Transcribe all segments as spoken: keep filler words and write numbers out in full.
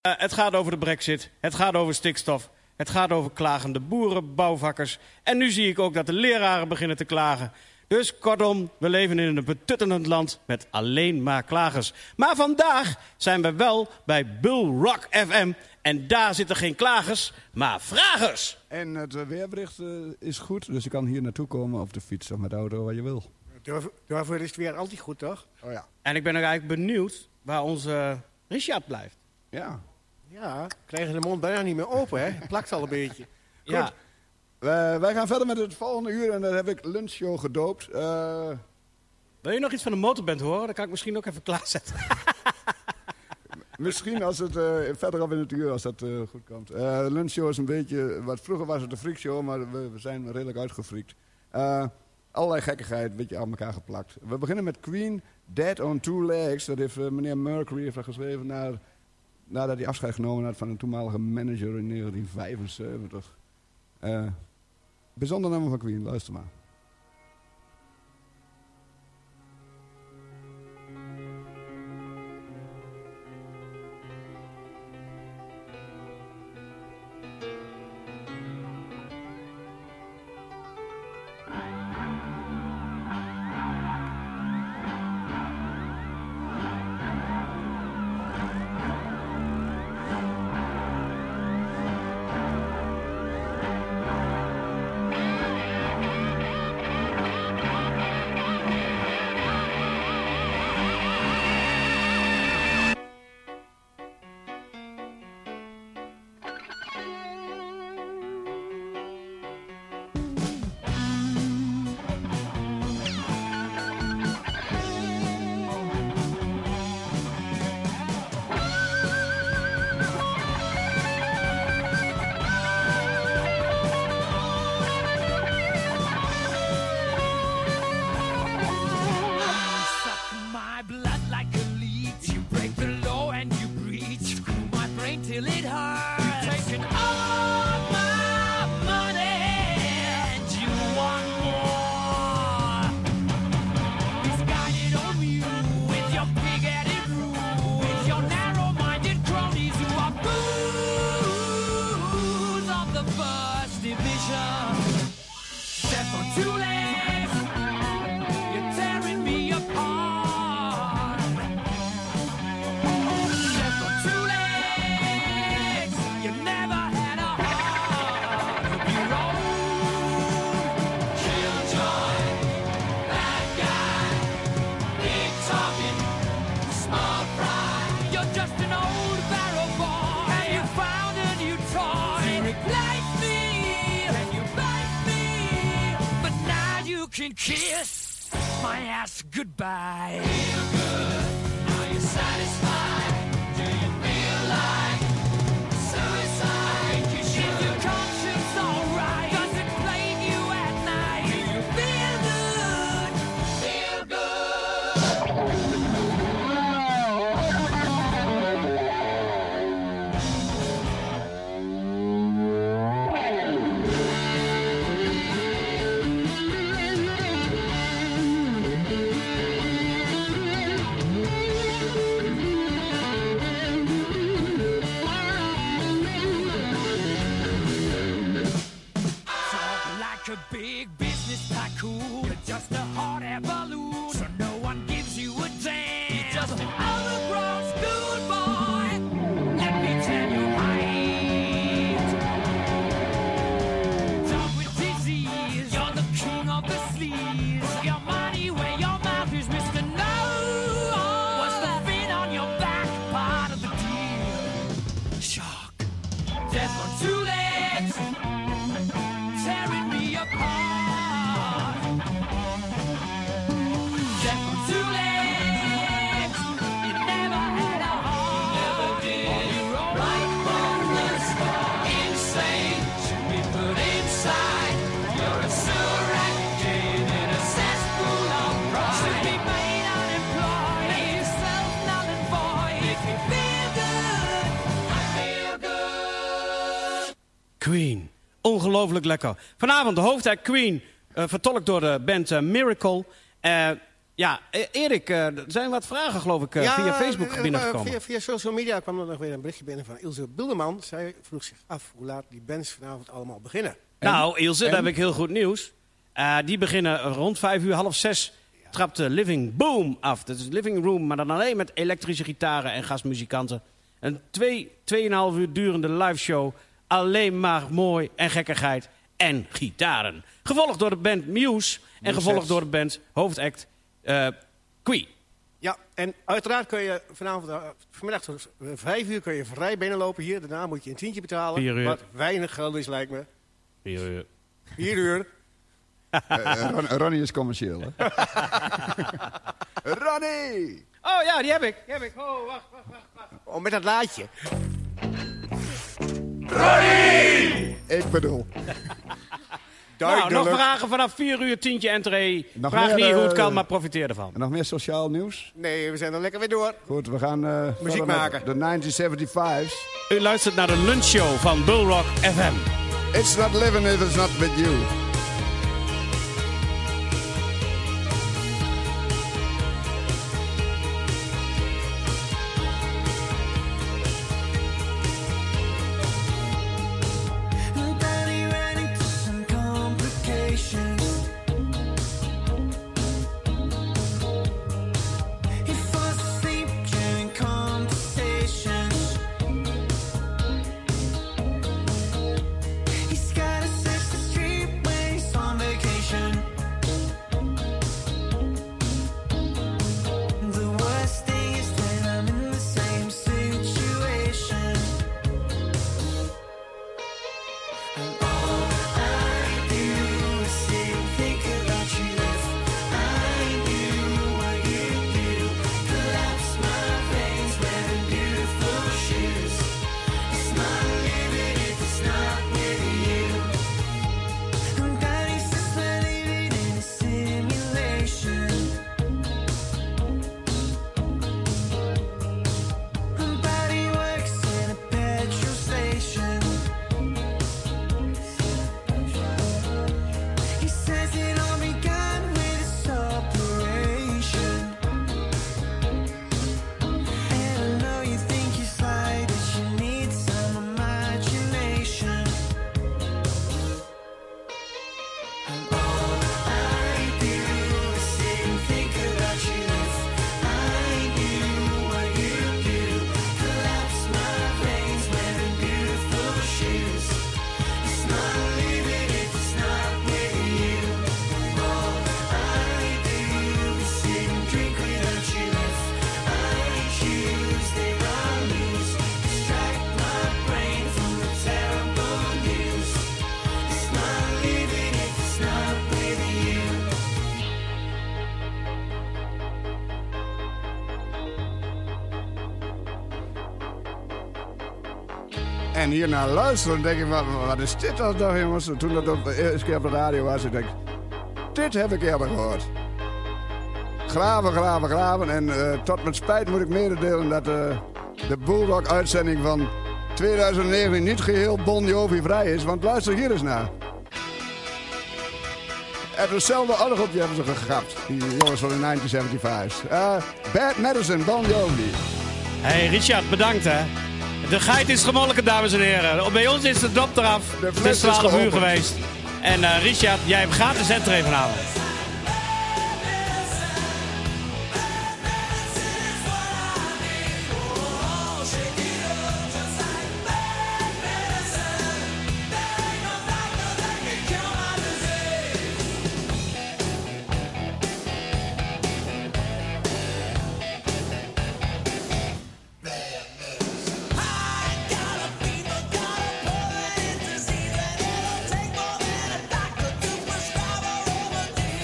Uh, het gaat over de brexit, het gaat over stikstof, het gaat over klagende boeren, bouwvakkers. En nu zie ik ook dat de leraren beginnen te klagen. Dus kortom, we leven in een betuttelend land met alleen maar klagers. Maar vandaag zijn we wel bij Bull Rock F M. En daar zitten geen klagers, maar vragers. En het weerbericht uh, is goed, dus je kan hier naartoe komen op de fiets of met de auto, waar je wil. Daarvoor is het weer altijd goed, toch? Oh ja. En ik ben ook eigenlijk benieuwd waar onze Richard blijft. Ja. Ja, krijgen de mond bijna niet meer open, hè? Het plakt al een beetje. Goed. Ja. Uh, wij gaan verder met het volgende uur en daar heb ik lunchshow gedoopt. Uh... Wil je nog iets van de motorband horen? Dan kan ik misschien ook even klaarzetten. Misschien als het uh, verderop in het uur, als dat uh, goed komt. Uh, lunchshow is een beetje, wat vroeger was het de freakshow, maar we, we zijn redelijk uitgefriekt. Uh, allerlei gekkigheid, een beetje aan elkaar geplakt. We beginnen met Queen, Dead on Two Legs. Dat heeft uh, meneer Mercury heeft geschreven naar, nadat hij afscheid genomen had van een toenmalige manager in negentien vijfenzeventig. Uh, bijzonder nummer van Queen, luister maar. Kiss my ass goodbye. Feel good, are you satisfied? Do you feel like suicide? Is your conscience alright? Does it plague you at night? Do you feel good? Feel a big business tycoon. You're just a hot air balloon, so no one gives you a damn. You're just an overgrown schoolboy. Let me tell you right. Done with disease, you're the king of the sleaze. Your money where your mouth is, Mister No. What's the fin on your back? Part of the deal. Shark, death on two legs, tearing me apart. Death on two legs. You never had a heart. Never did. Right from the start. Insane. Should be put inside. You're a sewer rat jade in a cesspool of pride. Should be made unemployed. Make yourself null and void. Make me feel good. I feel good. Queen. Ongelooflijk lekker. Vanavond de hoofdact Queen, uh, vertolkt door de band uh, Miracle. Uh, Ja, E- Erik, eh, er zijn wat vragen geloof ik eh, Ja, via Facebook eh, binnengekomen. Via, via social media kwam er nog weer een berichtje binnen van Ilse Bilderman. Zij vroeg zich af hoe laat die bands vanavond allemaal beginnen. Nou, Ilse, En? daar heb ik heel goed nieuws. Eh, die beginnen rond vijf uur, half zes. Trapt de Living Boom af. Dat is Living Room, maar dan alleen met elektrische gitaren en gastmuzikanten. Een twee, tweeënhalf uur durende liveshow. Alleen maar mooi en gekkigheid en gitaren. Gevolgd door de band Muse en gevolgd Musettes. door de band hoofdact uh, Queen. Ja, en uiteraard kun je vanavond, uh, vanmiddag tot vijf uur kun je vrij binnenlopen hier. Daarna moet je een tientje betalen. Vier uur. Wat weinig geld is, lijkt me. Vier uur. Vier uur. Uh, Ron, Ronnie is commercieel, hè? Ronnie! Oh ja, die heb ik. Die heb ik. Oh, wacht, wacht, wacht. wacht. Oh, met dat laadje. Ik bedoel. Nou, nog vragen vanaf vier uur, tientje entree. Nog Vraag meer, niet hoe het eh, kan, maar profiteer ervan. En nog meer sociaal nieuws? Nee, we zijn er lekker weer door. Goed, we gaan uh, verder met maken. de negentien zevenenzeventig's. U luistert naar de lunchshow van Bullrock F M. It's not living if it's not with you. Nobody ran into some complications. He falls asleep during conversations. He's gotta search the street when he's on vacation. The worst thing is that I'm in the same situation. And all I do is sit and think about you. If I knew what you do, collapse my veins, wearing beautiful shoes. It's not living if it's not with you. And daddy says we're living in a simulation. And daddy works in a petrol station. He says it all began with this operation. And I know you think you fly, but you need some imagination. And all I do is sit and think about you. If I knew what you do, collapse my veins, wearing beautiful shoes. It's not living if it's not with you. All I do is sit and drink without you. If I choose, then I lose. Distract my brain from the terrible news. It's not living if it's not with you. En hier naar luisteren, denk ik, wat, wat is dit dan toch, jongens? Toen dat op de eerste keer op de radio was, ik denk, dit heb ik eerder gehoord. Graven, graven, graven. En uh, tot mijn spijt moet ik mededelen dat uh, de Bulldog-uitzending van twintig negentien niet geheel Bon Jovi vrij is. Want luister hier eens naar. En hetzelfde orgeltje hebben ze gegrapt, die jongens van de negentien zevenenzeventig's. Uh, Bad Medicine, Bon Jovi. Hey Richard, bedankt hè. De geit is gemolken, dames en heren. Bij ons is de dop eraf. De Het fles is is twaalf uur geopend. geweest. En uh, Richard, jij hebt gratis entree vanavond. Take more than a doctor to prescribe a remedy.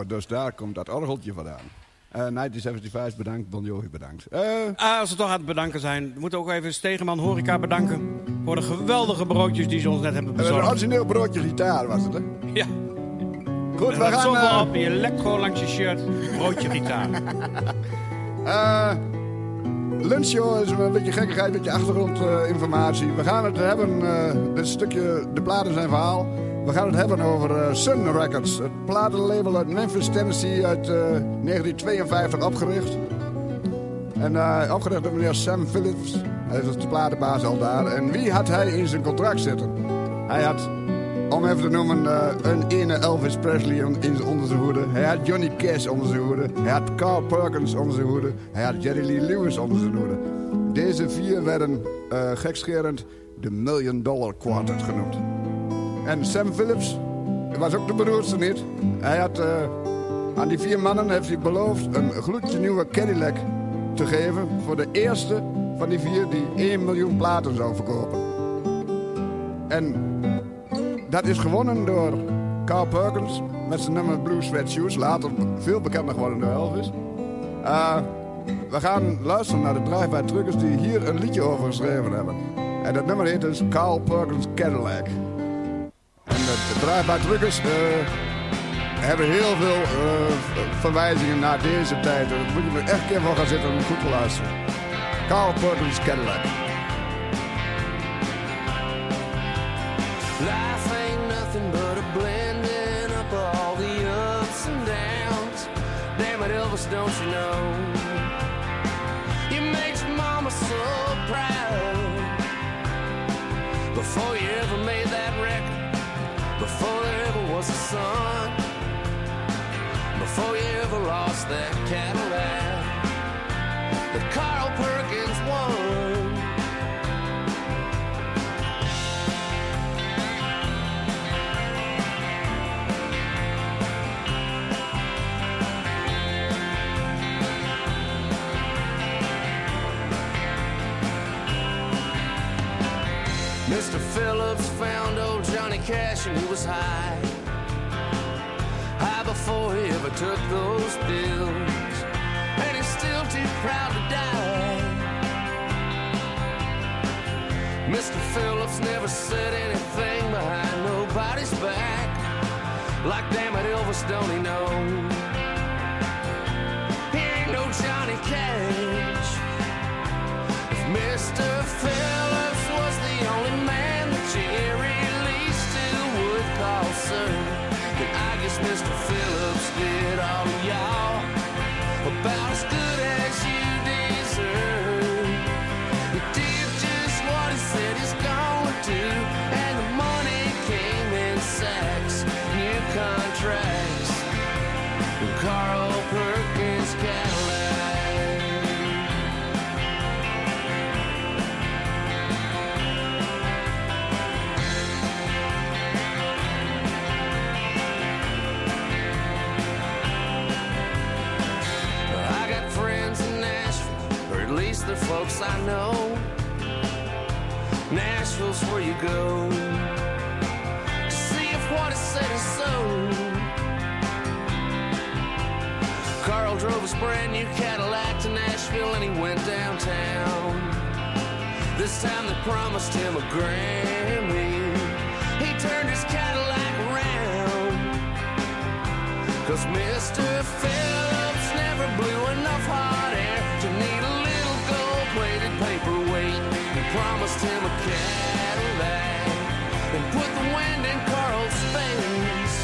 Nou, dus daar komt dat orgeltje vandaan. Uh, negentien zevenenzeventig bedankt, Bon Jovi bedankt. Uh, Ah, als we toch aan het bedanken zijn, we moeten ook even Stegeman Horeca bedanken voor de geweldige broodjes die ze ons net hebben een bezorgd. origineel broodje gitaar was het, hè? Ja, Goed, we er gaan... zoveel Uh, op, je lekt gewoon langs je shirt, broodje gitaar. uh, Lunchshow is een beetje gekkigheid, een beetje achtergrondinformatie. Uh, we gaan het hebben, uh, dit stukje, de platen zijn verhaal. We gaan het hebben over uh, Sun Records. Het platenlabel uit Memphis, Tennessee uit uh, negentien tweeënvijftig opgericht. En uh, opgericht door meneer Sam Phillips. Hij is de platenbaas al daar. En wie had hij in zijn contract zitten? Hij had, om even te noemen, uh, een ene Elvis Presley in, onder zijn hoede. Hij had Johnny Cash onder zijn hoede. Hij had Carl Perkins onder zijn hoede. Hij had Jerry Lee Lewis onder zijn hoede. Deze vier werden uh, gekscherend de Million Dollar Quartet genoemd. En Sam Phillips was ook de beroerdste niet. Hij had uh, aan die vier mannen heeft hij beloofd een gloedje nieuwe Cadillac te geven voor de eerste van die vier die één miljoen platen zou verkopen. En dat is gewonnen door Carl Perkins met zijn nummer Blue Sweat Shoes, later veel bekender geworden door Elvis. Uh, we gaan luisteren naar de Drive-By Truckers die hier een liedje over geschreven hebben. En dat nummer heet dus Carl Perkins Cadillac. En de Drive-By Truckers uh, hebben heel veel uh, verwijzingen naar deze tijd. Daar moet je er echt een keer voor gaan zitten en goed te luisteren. Carl Perkins Cadillac. Life ain't nothing but a blending up of all the ups and downs. Damn it, Elvis, don't you know? You made your mama so proud before you ever made that record. Before there ever was a sun, before you ever lost that Cadillac that Carl Perkins won. Mister Phillips found old Johnny Cash and he was high. High before he ever took those pills. And he's still too proud to die. Mister Phillips never said anything behind nobody's back. Like damn it, Elvis, don't he know? He ain't no Johnny Cash. If Mister Phillips was the only man that Jerry Lee still would call sir, then I guess Mister Phillips did all of y'all about as good as you deserve. He did just what he said he's gonna do, and the money came in sacks, new contracts, and Carl Perkins Cadillac. At least the folks I know. Nashville's where you go to see if what is said is so. Carl drove his brand new Cadillac to Nashville and he went downtown. This time they promised him a Grammy. He turned his Cadillac around, 'cause Mister Phillips never blew enough hot air to need a plated paperweight. He promised him a Cadillac and put the wind in Carl's face.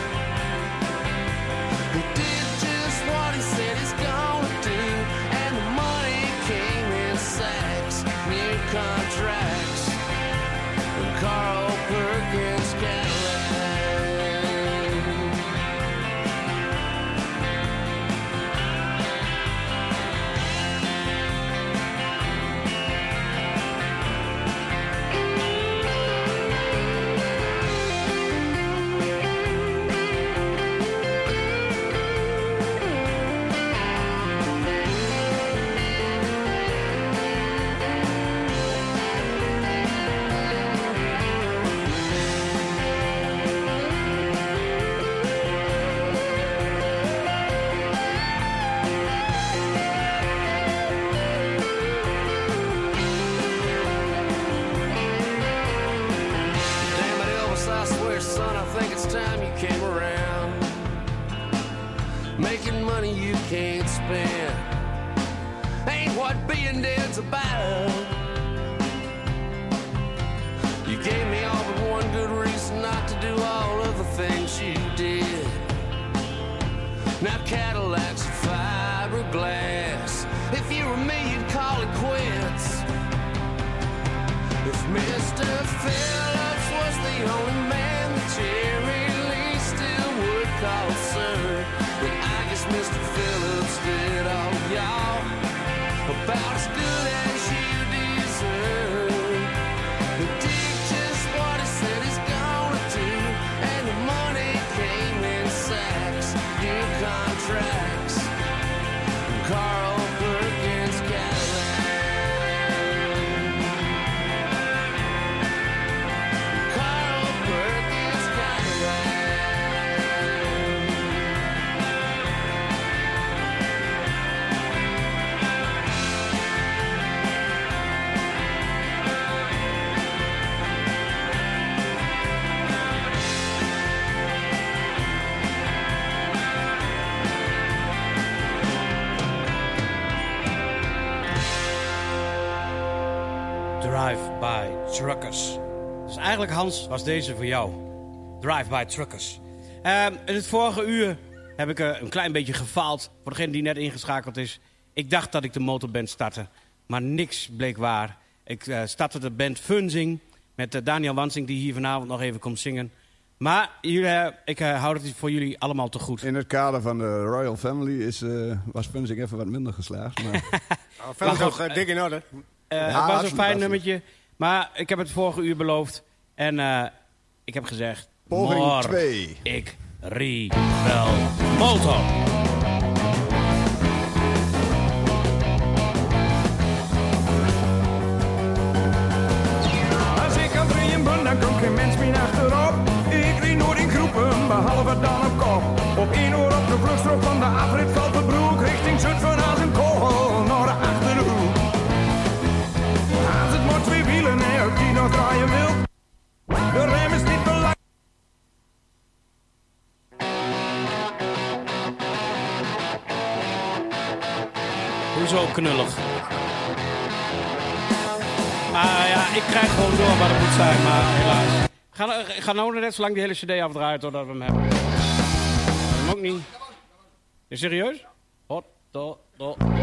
He did just what he said he's gonna do, and the money came in sacks, new contracts, and Carl Perkins Cadillac. spending money you can't spend ain't what being dead's about. You gave me all but one good reason not to do all of the things you did. Now Cadillacs are fiberglass. If you were me, you'd call it quits. If Mister Phillips was the only man that Jerry Lee still would call sir, then I guess Mister Phillips did all y'all about as good as you deserve. He did just what he said he's gonna do, and the money came in sacks, new contracts, Carl Perkins Cadillac. Carl Perkins Cadillac. Drive-by Truckers. Dus eigenlijk, Hans, was deze voor jou. Drive-by Truckers. Uh, in het vorige uur heb ik uh, een klein beetje gefaald. Voor degene die net ingeschakeld is. Ik dacht dat ik de motorband startte. Maar niks bleek waar. Ik uh, startte de band Funzing. Met uh, Daniel Wansing, die hier vanavond nog even komt zingen. Maar jullie, uh, ik uh, houd het voor jullie allemaal te goed. In het kader van de Royal Family is, uh, was Funzing even wat minder geslaagd. Maar... Nou, verder toch uh, dik in orde. Uh, Ja, het was een hartstikke fijn fantastisch. nummertje. Maar ik heb het vorige uur beloofd. En uh, ik heb gezegd... Poging morgen twee. ik rie wel motor. Als ik aan het rijden ben, dan komt geen mens meer achterop. Ik rijd nooit in groepen, behalve dan op kop. Op één oor op de vluchtstrook van de afrit valt de broek. Richting Zutphen als een kogel naar de Achterhoek. Als het maar twee wielen en op die nog draaien wil. De rem is niet belangrijk. Hoezo knullig? Maar ja, ik krijg gewoon door wat het moet zijn, maar helaas. Ga, ik ga nou net zo lang die hele cd afdraaien totdat we hem hebben. Dat ook niet. Is serieus? Hot, do, do, do.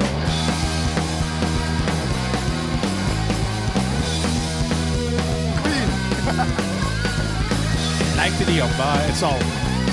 Lijkt er niet op, maar het zal.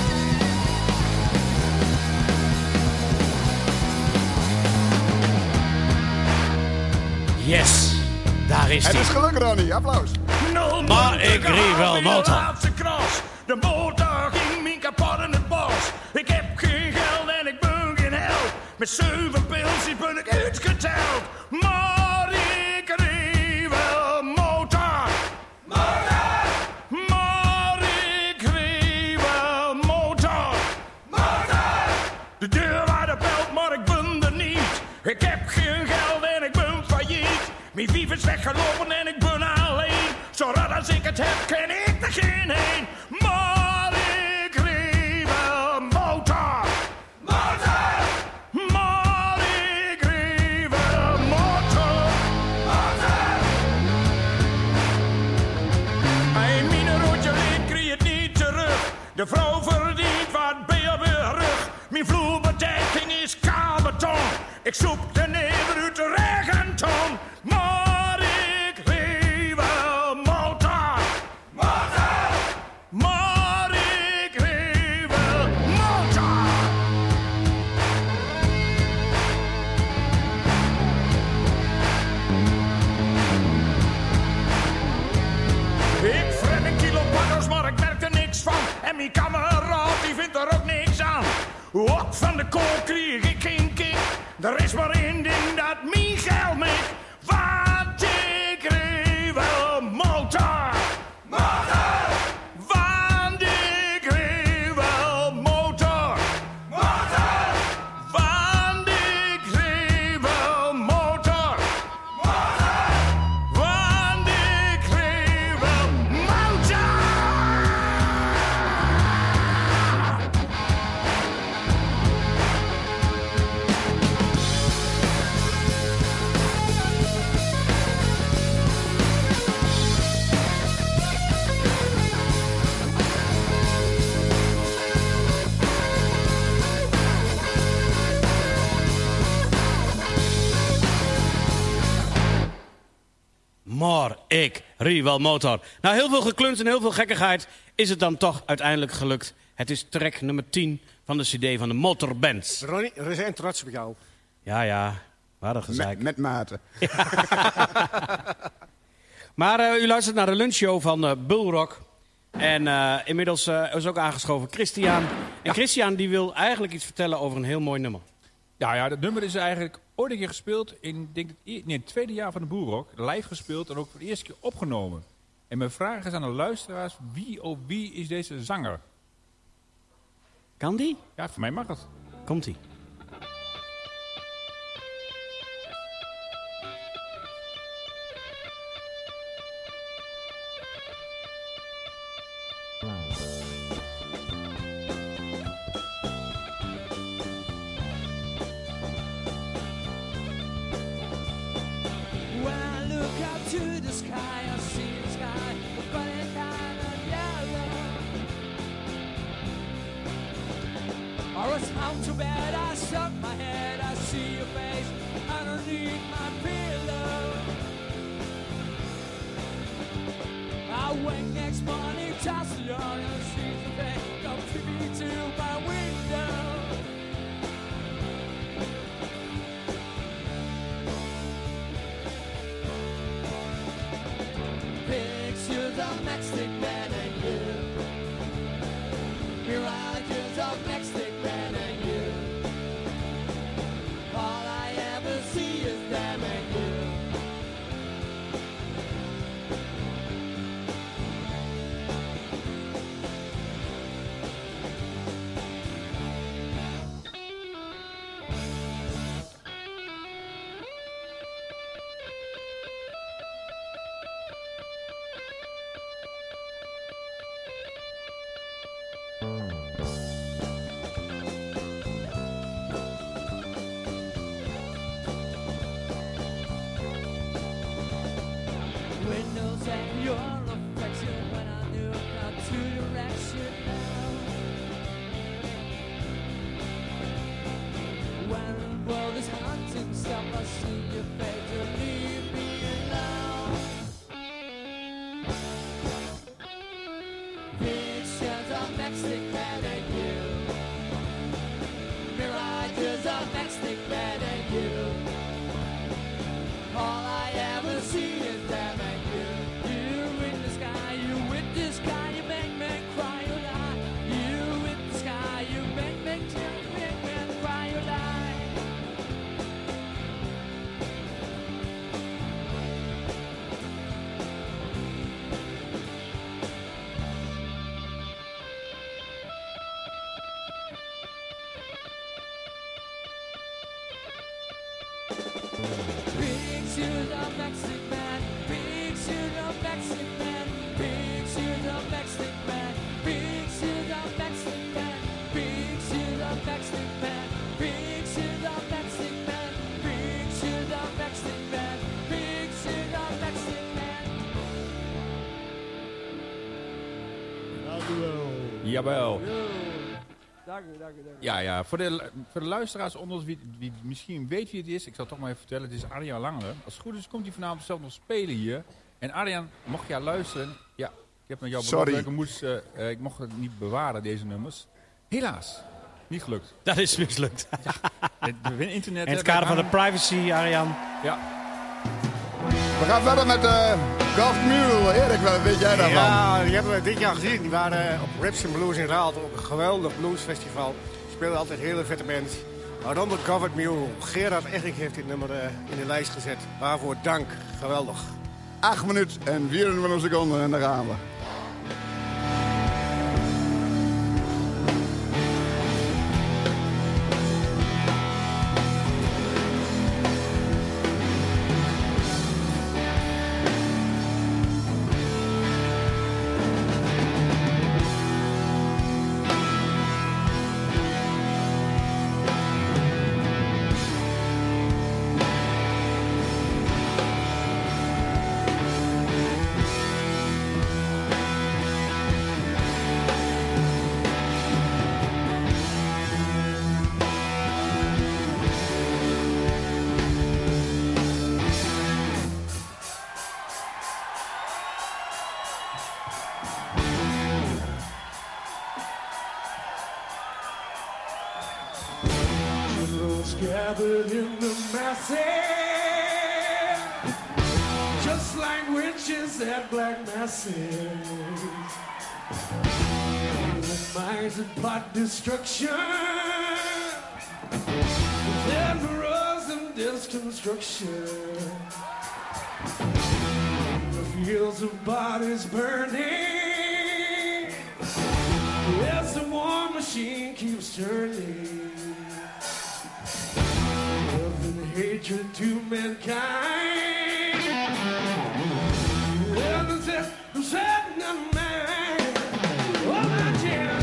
Yes, daar is Het hij. is gelukt, Ronnie. Applaus. Maar ik reed wel motor. laatste kras. De motor ging me kapot in het bos. Ik heb geen geld en ik ben geen held. Met zeven pilsjes ben ik uitgeteld. Maar ik reed wel motor. Motor! Maar ik reed wel motor. Motor! De deur waar de belt, maar ik ben er niet. Ik heb geen geld en ik ben failliet. Mijn wief is weggelopen en ik ben alleen. Zo rad als ik het heb, ken ik er geen heen. Maar ik reed wel motor. Motor! Maar ik reed wel motor. Motor! Hij mijn roodje leed, kreeg het niet terug. De vrouw verdient wat bij op haar rug. Mijn vloerbedekking is kabeton. Ik zoek de never uit de regenton. Maar ik reed wel motor. Motor! Maar ik reed wel motor. Ik fret een kilo paddo's, maar ik merk er niks van. En mijn kameraad, die vindt er ook niks aan. Ook van de kool kreeg ik geen kick. Er is maar één ding dat mijn geld maakt. Want ik reed wel motor. Motor! Want ik reed wel motor. Motor! Want ik reed wel motor. Motor! Want ik reed wel motor. ik, Riewald Motor. Na heel veel gekluns en heel veel gekkigheid is het dan toch uiteindelijk gelukt. Het is track nummer tien van de cd van de Motorbands. Ronnie, we zijn trots op jou. Ja, ja, we hadden gezeik. Met, met maten. Maar uh, u luistert naar de lunchshow van uh, Bullrock. En uh, inmiddels uh, is ook aangeschoven Christian. En Christian die wil eigenlijk iets vertellen over een heel mooi nummer. Ja, ja, dat nummer is eigenlijk ooit een keer gespeeld in denk ik, het, nee, het tweede jaar van de Boerrock. Live gespeeld en ook voor de eerste keer opgenomen. En mijn vraag is aan de luisteraars, wie of wie is deze zanger? Kan die? Ja, voor mij mag het. Komt-ie. When I look up to the sky, I see the sky, but it's kind of yellow. I was home to bed, I shook my head, I see your face underneath my pillow. I wake next morning, toss the yarn, and see the thing come to me to my window. Pictures of Mexican man and you. Mirages of Mexican man and you. All I ever see is them and you. Windows and your reflection when I knew not to direction now. When the world is hunting stuff, I see your face and leave me alone. Pictures of Mexican man and you. Mirages of Mexican man and you. All I ever see is them and you. You in the sky, you with the sky, you make me cry, you lie. You in the sky, you make me tears, make me cry, you lie. Pictures of Mexican man, pictures of Mexican man, pictures of Mexican man, pictures of Mexican man, pictures of Mexican man, pictures of Mexican man, pictures of Mexican man, pictures of Mexican man. Jawel. Dank u, dank u, dank u. Ja, ja. Voor de, voor de luisteraars onder ons, wie, wie misschien weet wie het is, ik zal het toch maar even vertellen. Het is Arjan Langelen. Als het goed is, komt hij vanavond zelf nog spelen hier. En Arjan, mocht jij luisteren, ja, ik heb met jou Sorry. beloofd, ik, moest, uh, uh, ik mocht het niet bewaren, deze nummers. Helaas, niet gelukt. Dat is mislukt. Het, we internet, In het hè, kader van de daar privacy, Arjan. hangen- Ja, We gaan verder met uh, Golf Mule. Erik, wat weet jij daarvan? Ja, die hebben we dit jaar gezien. Die waren eh, op Rips and Blues in Raalte. Ook een geweldig bluesfestival. Speelden altijd hele vette bands. Waaronder Covered Mule. Gerard Egink heeft dit nummer eh, in de lijst gezet. Waarvoor dank. Geweldig. acht minuten en vierentwintig seconden en daar gaan we. gathered in the masses, just like witches at black masses. The minds that plot destruction, terrors and deconstruction. The fields of bodies burning, as the war machine keeps turning. Love and hatred to mankind. Love is just the setting of man. Oh, my dear.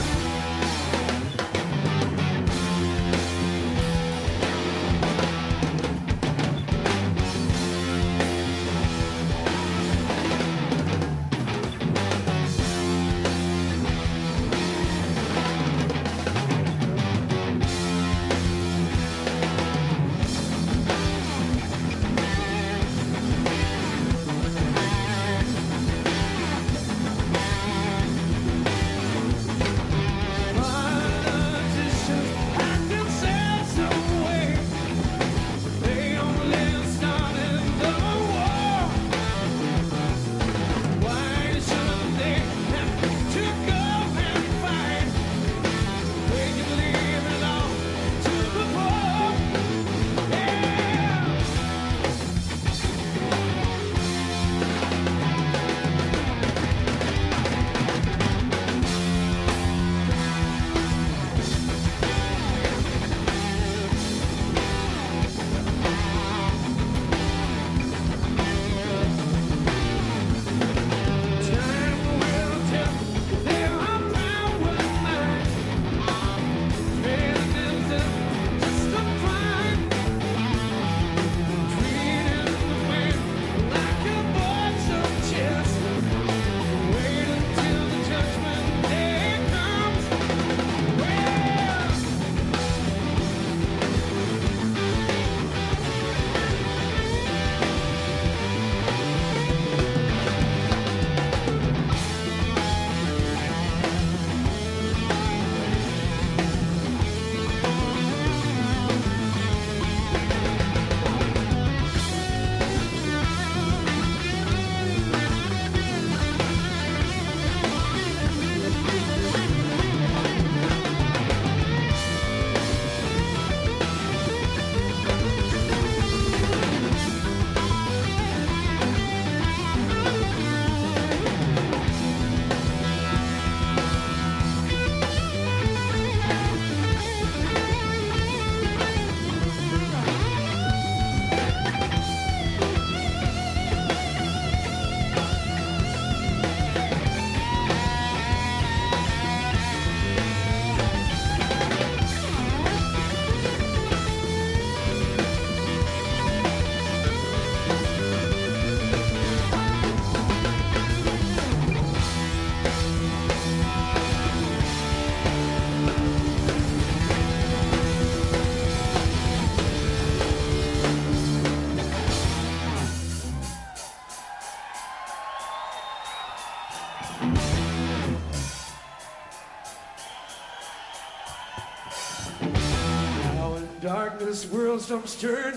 Darkness, world stops turning.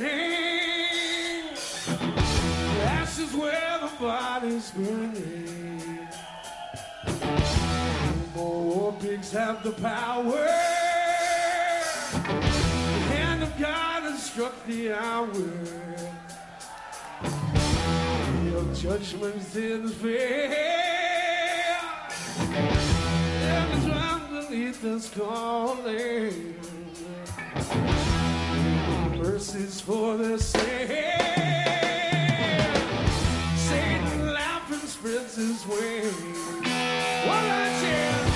Ashes where the body's burning. More war pigs have the power. The hand of God has struck the hour. Your judgment's in fair. Heaven's underneath us calling. Mercies for the same. Satan laughing spreads his wings. What a chance!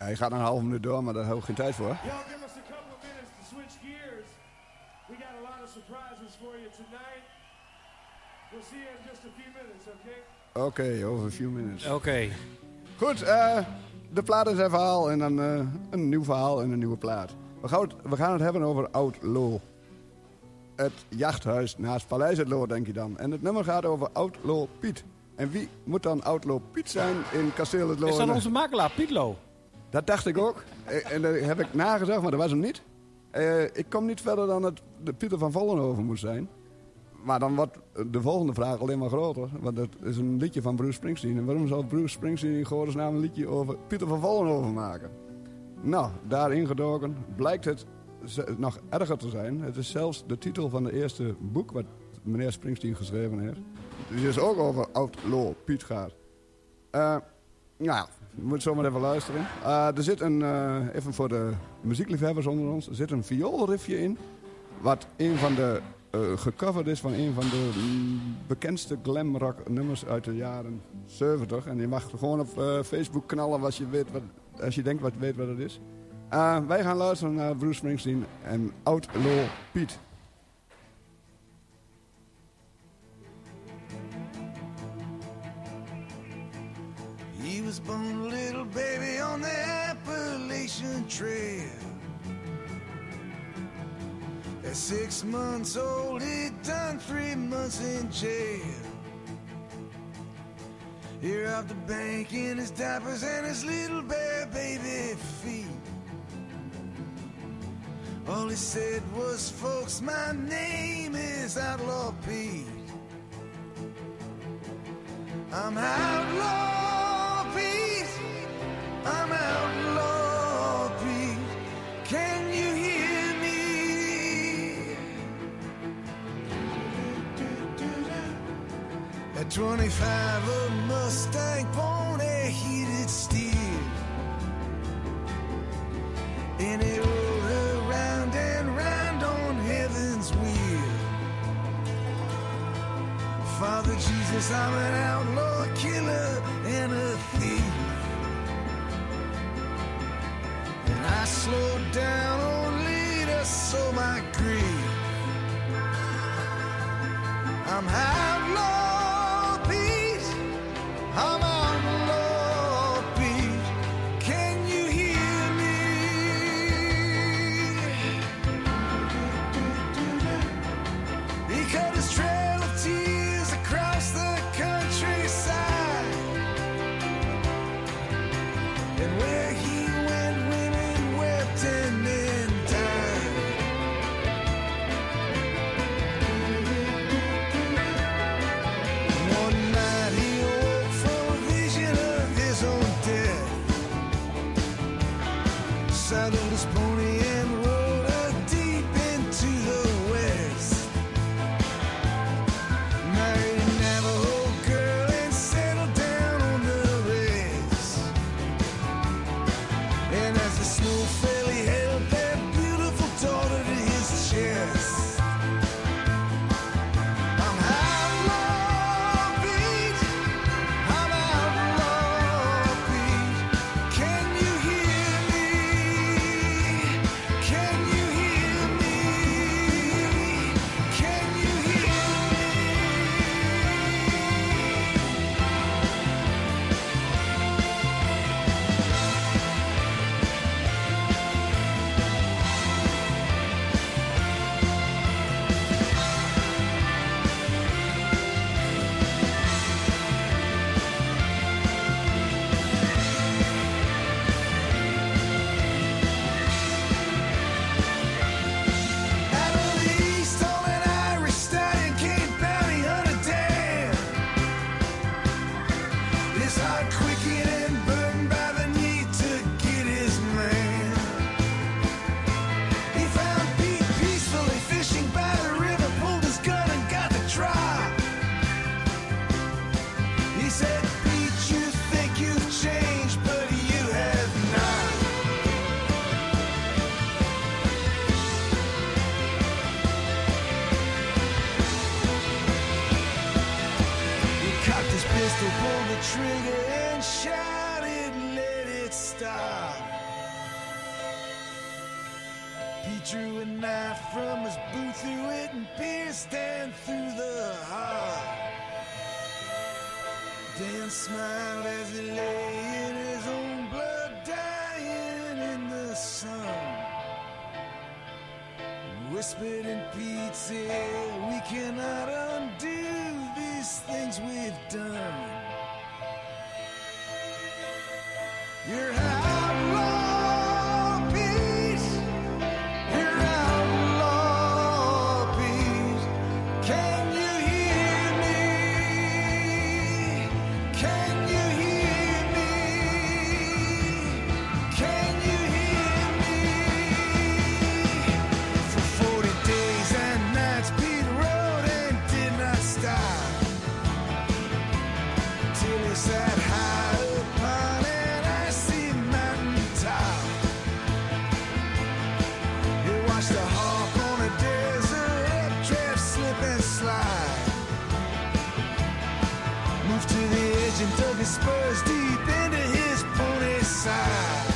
Hij gaat nog een half minuut door, maar daar hebben we geen tijd voor. Y'all give us a couple of minutes to switch gears. We got a lot of surprises for you tonight. We'll see you in just a few minutes, okay? Oké, over a few minutes. Oké. Goed, eh, de plaat is een verhaal en dan eh, een nieuw verhaal en een nieuwe plaat. We gaan, het, we gaan het hebben over Oud-Loo. Het jachthuis naast Paleis het Loo, denk je dan. En het nummer gaat over Oud-Loo Piet. En wie moet dan Oud-Loo Piet zijn in Kasteel het Loo? Is dat onze makelaar, Pietlo? Dat dacht ik ook. Eh, En dat heb ik nagezocht, maar dat was hem niet. Eh, ik kom niet verder dan het de Pieter van Vollenhoven moet zijn. Maar dan wordt de volgende vraag alleen maar groter. Want dat is een liedje van Bruce Springsteen. En waarom zou Bruce Springsteen in godesnaam een liedje over Pieter van Vollenhoven maken? Nou, daarin gedoken blijkt het z- nog erger te zijn. Het is zelfs de titel van het eerste boek wat meneer Springsteen geschreven heeft. Dus het is ook over Oud-Loo Piet gaat. Eh, nou, je moet zomaar even luisteren. Eh, er zit een, eh, even voor de muziekliefhebbers onder ons, er zit een vioolriffje in. Wat een van de, uh, gecoverd is van een van de mm, bekendste glamrock nummers uit de jaren zeventig. En je mag gewoon op uh, Facebook knallen als je, weet wat, als je denkt wat weet wat het is. Uh, wij gaan luisteren naar Bruce Springsteen en Oud-Loo Piet. He was born a little baby on the Appalachian Trail. At six months old, he'd done three months in jail. Here out the bank in his diapers and his little bare baby feet. All he said was, folks, my name is Outlaw Pete. I'm Outlaw Pete. I'm Outlaw Pete. Can you hear me? At twenty-five, a Mustang pony heated steel. And it rolled her round and round on heaven's wheel. Father Jesus, I'm an outlaw killer and a thief. And I slowed down only to sow my grief. I'm outlaw Pete. I'm outlaw Pete. Can you hear me? He cut his trail of tears across the countryside. And where he went, women wept and men died. One night he awoke from a vision of his own death. Saddled his pony and rode her deep into the west. Married a Navajo girl and settled down on the rest. And as the snow fell, he held that beautiful daughter to his chest. I'm outlaw Pete. I'm outlaw Pete. Can you hear me? Can you hear me? Can you hear Out of the east on an Irish stallion came bounty hunter Dan. His heart quickened and burdened by the need to get his man. He found Pete peacefully fishing by the river, pulled his gun and got the drop. He said, Pete, you think you've changed, but you have not. He cocked his pistol, pulled the trigger, and shouted, let it stop. drew a knife from his boot through it and pierced Dan through the heart. Dan smiled as he lay in his own blood, dying in the sun. Whispered in Pete's ear, we cannot undo these things we've done. You're outlaw, Pete. You're outlaw, Pete. Can you hear me? Can you hear me? Can you hear me? For forty days and nights, Pete rode and did not stop till he sat high upon an icy mountain top. He watched the hawk on a desert updraft slip and slide. Moved to the edge and dug his spurs deep into his pony's side.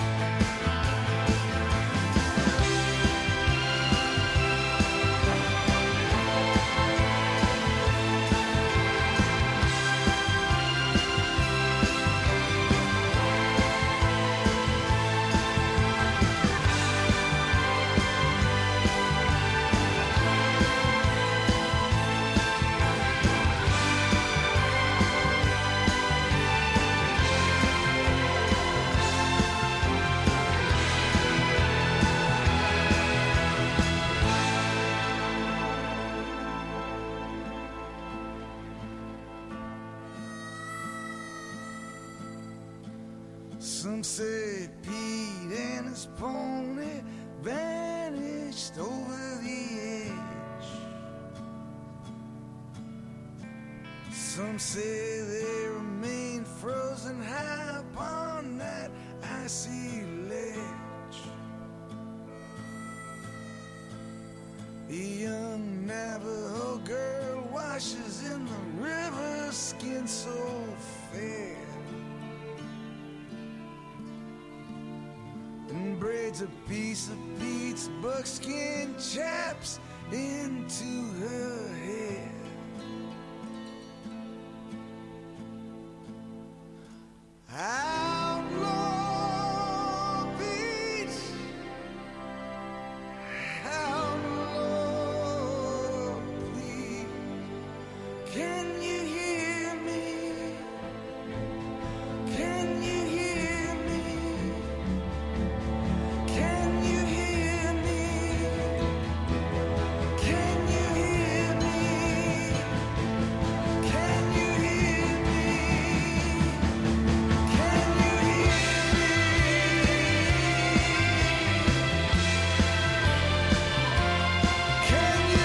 Some say Pete and his pony vanished over the edge. Some say they remain frozen high upon that icy ledge. A young Navajo girl washes in the river, skin so fair, and braids a piece of Pete's buckskin chaps into her hair. Outlaw Pete, outlaw Pete, can you hear me? Can you hear me? Can you hear me? Can you hear me? Can you hear me? Can you hear me? Can you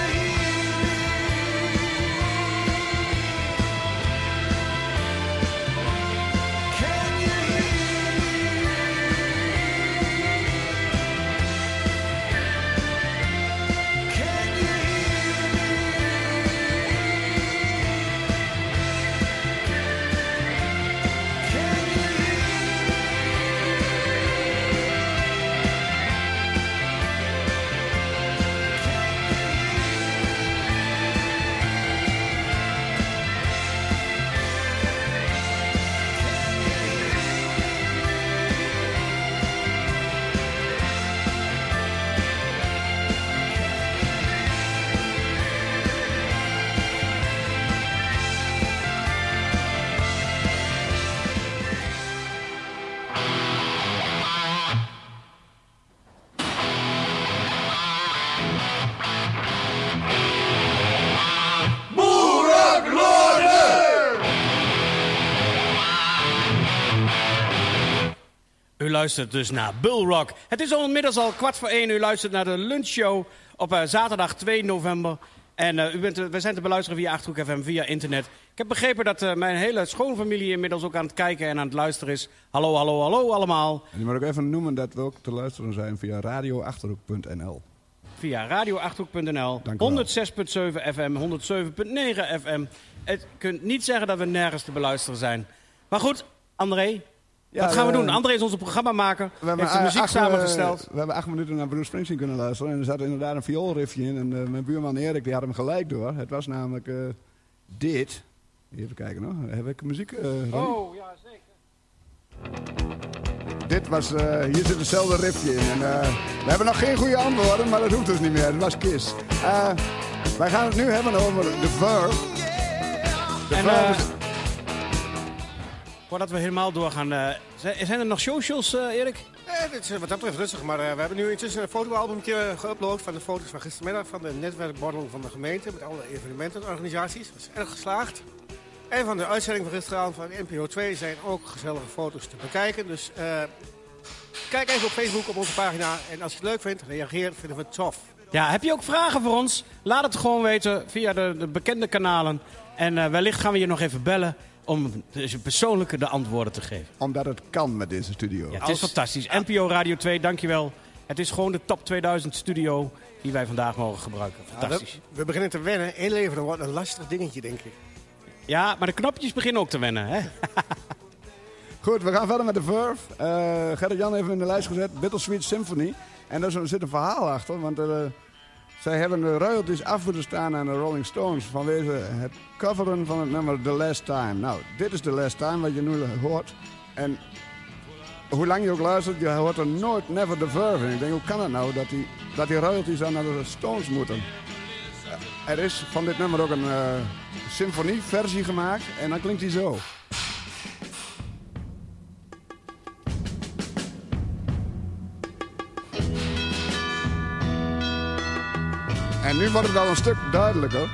U luistert dus naar Bull Rock. Het is inmiddels al kwart voor één. U luistert naar de lunchshow op uh, zaterdag twee november. En uh, u bent, uh, we zijn te beluisteren via Achterhoek F M, via internet. Ik heb begrepen dat uh, mijn hele schoonfamilie inmiddels ook aan het kijken en aan het luisteren is. Hallo, hallo, hallo allemaal. En je moet ook even noemen dat we ook te luisteren zijn via radio achterhoek punt n l. Via radio achterhoek punt n l, Dank u wel. honderdzes komma zeven F M, honderdzeven komma negen F M. Het kunt niet zeggen dat we nergens te beluisteren zijn. Maar goed, André, Wat gaan we eh, doen? André is onze programmamaker. We hebben Heeft de a- muziek acht, samengesteld. eh, we hebben acht minuten naar Bruce Springsteen kunnen luisteren. En er zat inderdaad een vioolriffje in. En uh, mijn buurman Erik die had hem gelijk door. Het was namelijk uh, dit. Even kijken nog. Heb ik muziek? Uh, Oh, ja, zeker. Dit was, uh, hier zit hetzelfde riffje in. En, uh, we hebben nog geen goede antwoorden, maar dat hoeft dus niet meer. Het was Kiss. Uh, wij gaan het nu hebben over de Verve. De En, Verve uh, is- Voordat we helemaal doorgaan, uh, zijn zijn er nog socials, uh, Erik? Eh, dit is wat dat betreft rustig, maar uh, we hebben nu intussen een fotoalbumtje geüpload van de foto's van gistermiddag van de netwerkborrel van de gemeente met alle evenementenorganisaties. Dat is erg geslaagd. En van de uitzending van gisteravond van N P O twee zijn ook gezellige foto's te bekijken. Dus uh, kijk even op Facebook op onze pagina en als je het leuk vindt, reageer, vinden we het tof. Ja, heb je ook vragen voor ons? Laat het gewoon weten via de, de bekende kanalen. En uh, wellicht gaan we je nog even bellen om dus persoonlijke de antwoorden te geven. Omdat het kan met deze studio. Ja, het is fantastisch. N P O Radio twee, dankjewel. Het is gewoon de top tweeduizend studio die wij vandaag mogen gebruiken. Ja, Fantastisch. we, we beginnen te wennen. Inleveren wordt een lastig dingetje, denk ik. Ja, maar de knopjes beginnen ook te wennen, hè? Goed, we gaan verder met de Verve. Uh, Gerrit-Jan heeft hem in de lijst gezet. Bittersweet Symphony. En daar zit een verhaal achter. Want uh, zij hebben de royalties af moeten staan aan de Rolling Stones. Vanwege het coveren van het nummer The Last Time. Nou, dit is The Last Time wat je nu hoort. En hoe lang je ook luistert, je hoort er nooit Never the Verve in. Ik denk, hoe kan het nou dat die, dat die royalties aan naar de Stones moeten? Uh, er is van dit nummer ook een uh, symfonieversie gemaakt. En dan klinkt hij zo. En nu wordt het al een stuk duidelijker.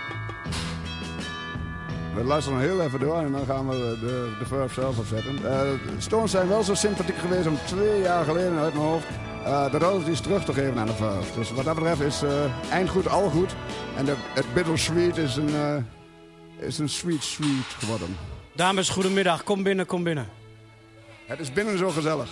We luisteren nog heel even door en dan gaan we de, de Verve zelf opzetten. Uh, de Stones zijn wel zo sympathiek geweest om twee jaar geleden uit mijn hoofd uh, de royalties terug te geven aan de Verve. Dus wat dat betreft is uh, eind goed, al goed. En de, het bittersweet is een, uh, is een sweet sweet geworden. Dames, goedemiddag. Kom binnen, kom binnen. Het is binnen zo gezellig.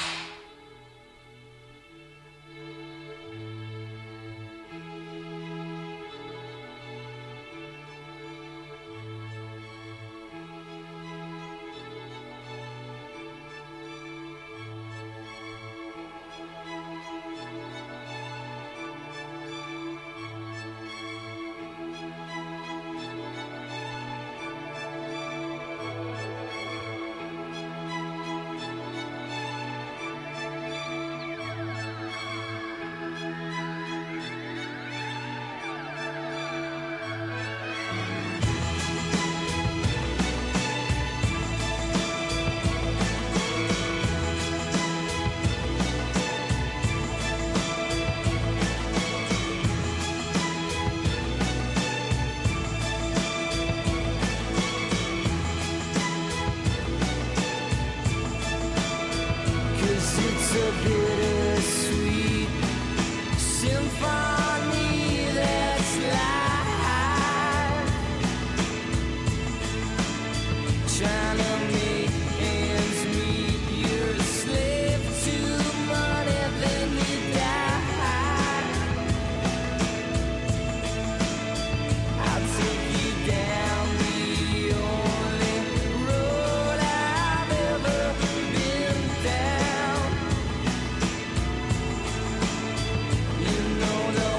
You know the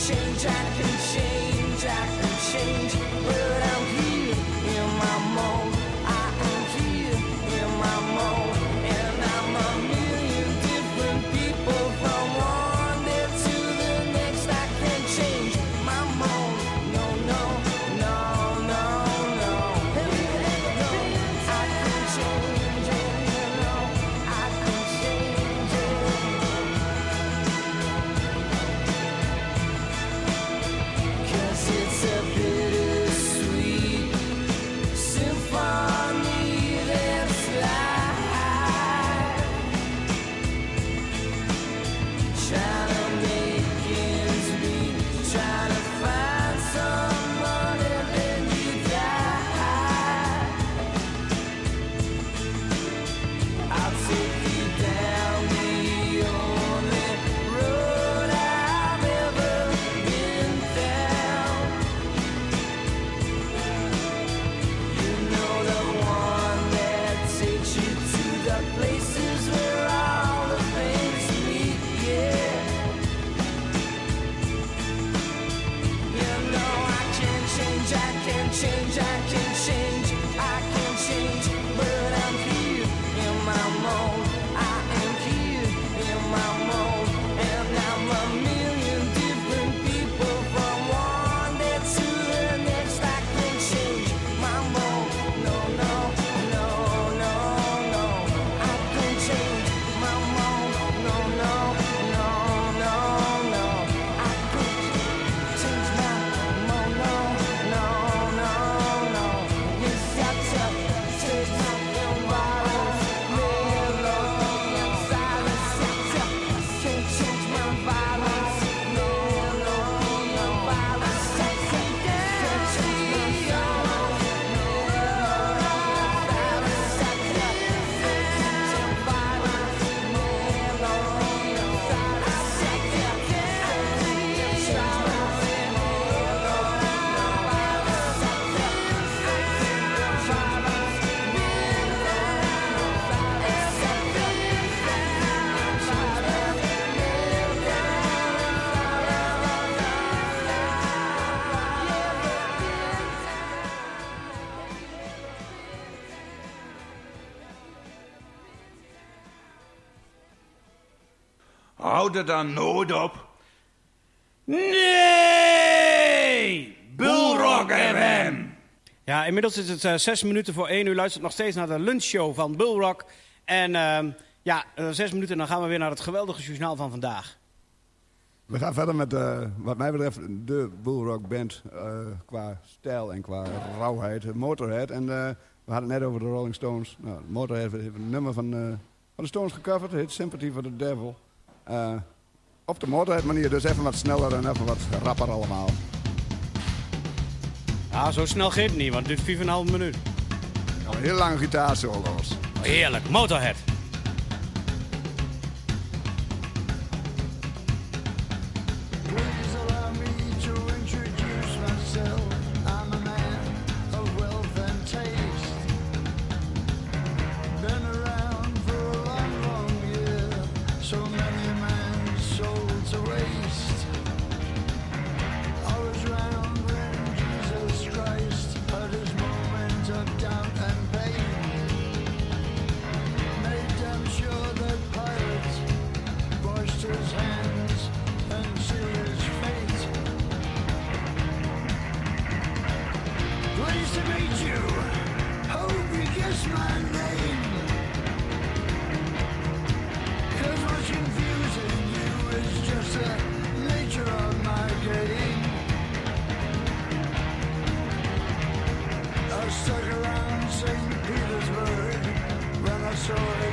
change, I can change, I can change, but I'm here in my mode. I am here in my mode, and I'm a million different people from one day to the next. I can change my mode. No, no, no, no, no. No, I can change it. No, I can change it. 'Cause it's a bittersweet symphony that's life. Trying to make ends meet, trying to find someone and then you die. I'll take you down the only road I've ever been down. You know, the one that takes you to the places where all the things meet, yeah. You know I can change, I can change, I can change, I can change, but I'm here in my mode. I am here in my mode, and I'm a million different people from one day to the next. I can change my mode. No, no, no, no, no. I can change my mode. No, no, no, no, no. I can change my mode. No, no, no, no. You got to change my environment. Yes, I can't change my violence. No, no, no, violence. Can't change Houd er dan nooit op. Nee! Bullrock F M! Ja, inmiddels is het uh, zes minuten voor één. U luistert nog steeds naar de lunchshow van Bullrock. En uh, ja, uh, zes minuten en dan gaan we weer naar het geweldige journaal van vandaag. We gaan verder met, uh, wat mij betreft, de Bullrock band uh, qua stijl en qua rauwheid. Motorhead. En uh, we hadden het net over de Rolling Stones. Nou, Motorhead heeft een nummer van, uh, van de Stones gecoverd. Het heet Sympathy for the Devil. Uh, op de Motorhead manier, dus even wat sneller en even wat rapper allemaal. Ja, zo snel gaat het niet, want het duurt vijf en een half minuut. Al heel lange gitaarsolo's. Heerlijk, Motorhead. Please allow me to introduce myself. I'm a man of wealth and taste. Been around for a long, long year. So many a man's soul to waste. I was round when Jesus Christ had his moment of doubt and pain. Made them sure that Pilate washed his hands and sealed his fate. Pleased to meet you. Hope you guess my name. 'Cause what's confusing you is just the nature of my game. I stuck around Saint Petersburg when I saw